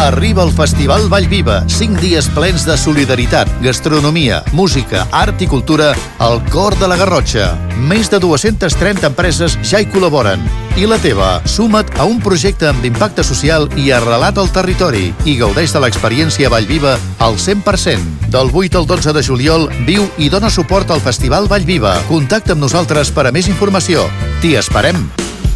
Arriba el Festival Vallviva, 5 dies plens de solidaritat, gastronomia, música, art i cultura al cor de la Garrotxa. Més de 230 empreses ja hi col·laboren. I la teva? Suma't a un projecte amb impacte social i arrelat al territori i gaudeix de l'experiència Vallviva al 100%. Del 8 al 12 de juliol, viu i dona suport al Festival Vallviva. Contacta amb nosaltres per a més informació. T'hi esperem!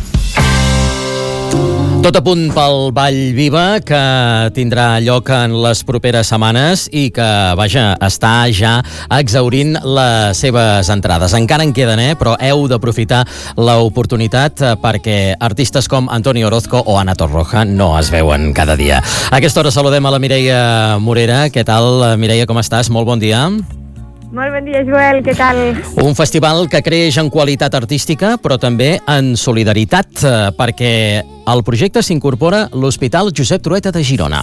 Tot a punt pel Vallviva, que tindrà lloc en les properes setmanes i que, vaja, està ja exhaurint les seves entrades. Encara en queden, però heu d'aprofitar l'oportunitat perquè artistes com Antonio Orozco o Ana Torroja no es veuen cada dia. A aquesta hora saludem a la Mireia Morera. Què tal, Mireia, com estàs? Molt bon dia. Molt bon dia, Joel, què tal? Un festival que creix en qualitat artística, però també en solidaritat, perquè al projecte s'incorpora l'Hospital Josep Trueta de Girona.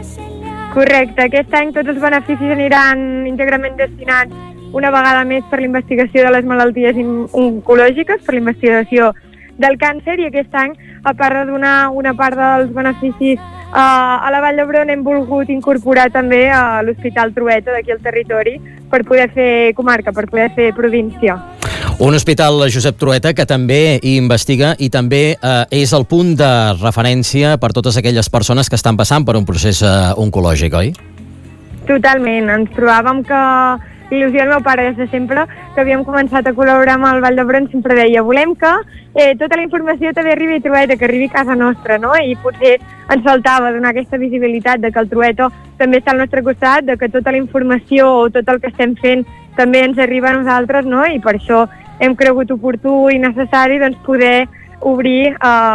Correcte, aquest any tots els beneficis aniran íntegrament destinats una vegada més per l'investigació de les malalties oncològiques, per l'investigació del càncer, i aquest any, a part de donar una part dels beneficis a la Vall d'Hebron, hem volgut incorporar també a l'Hospital Trueta d'aquí al territori per poder fer comarca, per poder fer província. Un hospital Josep Trueta que també hi investiga i també és el punt de referència per totes aquelles persones que estan passant per un procés oncològic, oi? Totalment, ens trobàvem que l'il·lusió del meu pare des de sempre, que havíem començat a col·laborar amb el Vall d'Hebron, sempre deia, volem que tota la informació també arribi a Trueta, que arribi a casa nostra, no? I potser ens faltava donar aquesta visibilitat de que el Trueta també està al nostre costat, de que tota la informació o tot el que estem fent també ens arriba a nosaltres, no? I per això hem cregut oportú i necessari poder obrir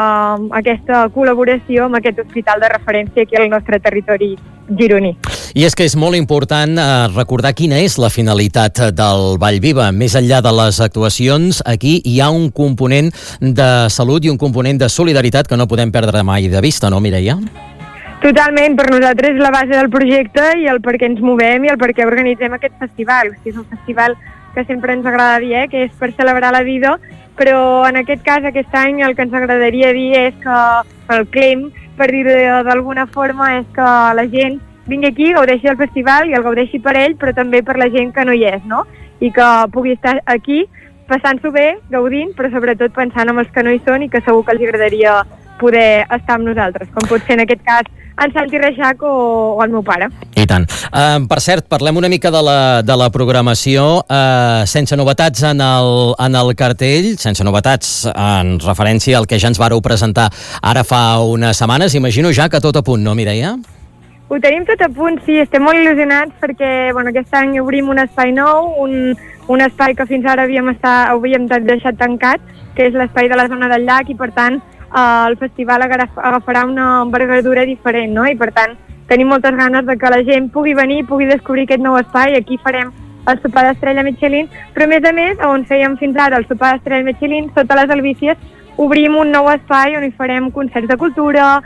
aquesta col·laboració amb aquest hospital de referència aquí al nostre territori gironí. I és que és molt important recordar quina és la finalitat del Vallviva. Més enllà de les actuacions, aquí hi ha un component de salut i un component de solidaritat que no podem perdre mai de vista, no, Mireia? Totalment, per nosaltres és la base del projecte i el per què ens movem i el per què organitzem aquest festival. És un festival que sempre ens agrada dir, que és per celebrar la vida, però en aquest cas, aquest any, el que ens agradaria dir és que el claim, per dir-ho d'alguna forma, és que la gent vingui aquí, gaudeixi del festival i el gaudeixi per ell, però també per la gent que no hi és, no? I que pugui estar aquí passant-s'ho bé, gaudint, però sobretot pensant en els que no hi són i que segur que els agradaria poder estar amb nosaltres, com pot ser en aquest cas en Santi Reixac o el meu pare. I tant. Per cert, parlem una mica de la programació, sense novetats en el cartell, sense novetats en referència al que ja ens vàreu presentar ara fa unes setmanes. Imagino ja que tot a punt, no, Mireia? Ho tenim tot a punt, sí, estem molt il·lusionats perquè aquest any obrim un espai nou, un espai que fins ara havíem deixat tancat, que és l'espai de la zona del llac, i per tant el festival agafarà una envergadura diferent, no? I per tant tenim moltes ganes de que la gent pugui venir, pugui descobrir aquest nou espai. Aquí farem el sopar d'estrella Michelin, però a més, on fèiem fins ara el sopar d'estrella Michelin, sota les Albícies, obrim un nou espai on hi farem concerts de cultura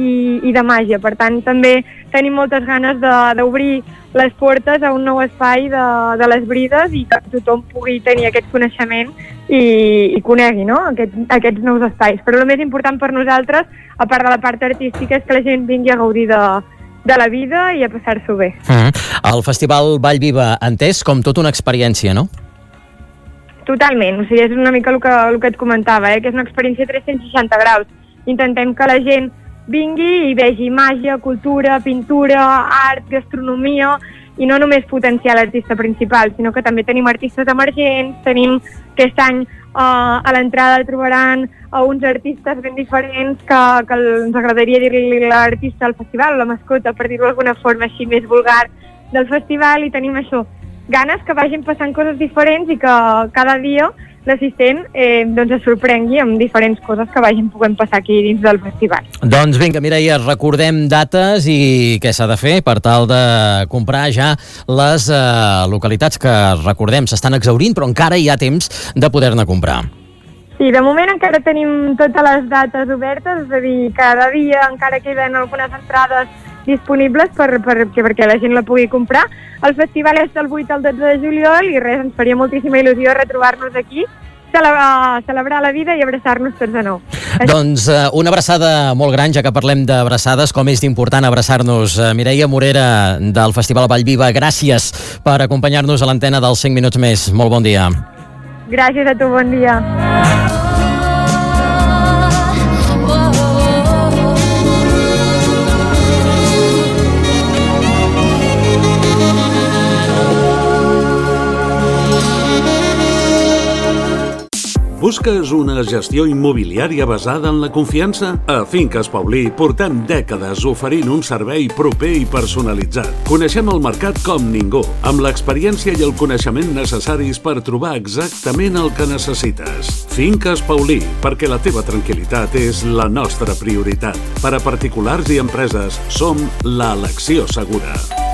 i de màgia. Per tant, també tenim moltes ganes d'obrir les portes a un nou espai de les brides i que tothom pugui tenir aquest coneixement i conegui, no? aquests nous espais. Però el més important per nosaltres, a part de la part artística, és que la gent vingui a gaudir de la vida i a passar-s'ho bé. El Festival Vallviva entès com tota una experiència, no? Totalment, o sigui, és una mica el que et comentava, que és una experiència 360 graus. Intentem que la gent vingui i vegi màgia, cultura, pintura, art, gastronomia, i no només potenciar l'artista principal, sinó que també tenim artistes emergents, tenim aquest any a l'entrada trobaran uns artistes ben diferents que ens agradaria dir-li l'artista del festival, la mascota, per dir-ho d'alguna forma així més vulgar del festival, i tenim això, ganes que vagin passant coses diferents i que cada dia l'assistent es sorprengui amb diferents coses que vagin podent passar aquí dins del festival. Doncs vinga, Mireia, recordem dates i què s'ha de fer per tal de comprar ja les localitats que, recordem, s'estan exhaurint, però encara hi ha temps de poder-ne comprar. Sí, de moment encara tenim totes les dates obertes, és a dir, cada dia encara queden algunes entrades disponibles perquè la gent la pugui comprar. El festival és del 8 al 12 de juliol i res, ens faria moltíssima il·lusió retrobar-nos aquí, celebrar la vida i abraçar-nos tots de nou. Doncs una abraçada molt gran, ja que parlem d'abraçades, com és d'important abraçar-nos. Mireia Morera, del Festival Vallviva, gràcies per acompanyar-nos a l'antena dels 5 minuts més. Molt bon dia. Gràcies a tu, bon dia. Busques una gestió immobiliària basada en la confiança? A Finques Paulí portem dècades oferint un servei proper i personalitzat. Coneixem el mercat com ningú, amb l'experiència i el coneixement necessaris per trobar exactament el que necessites. Finques Paulí, perquè la teva tranquil·litat és la nostra prioritat. Per a particulars i empreses, som l'elecció segura.